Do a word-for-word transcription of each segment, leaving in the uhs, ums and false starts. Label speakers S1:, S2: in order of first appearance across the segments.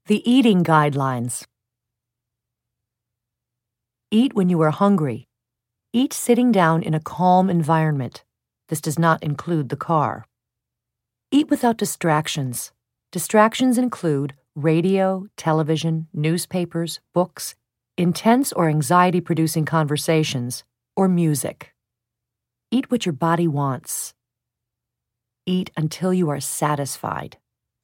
S1: The eating guidelines. Eat when you are hungry. Eat sitting down in a calm environment. This does not include the car. Eat without distractions. Distractions include radio, television, newspapers, books, intense or anxiety-producing conversations, or music. Eat what your body wants. Eat until you are satisfied.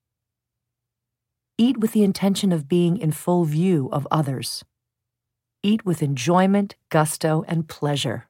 S1: Eat with the intention of being in full view of others. Eat with enjoyment, gusto, and pleasure.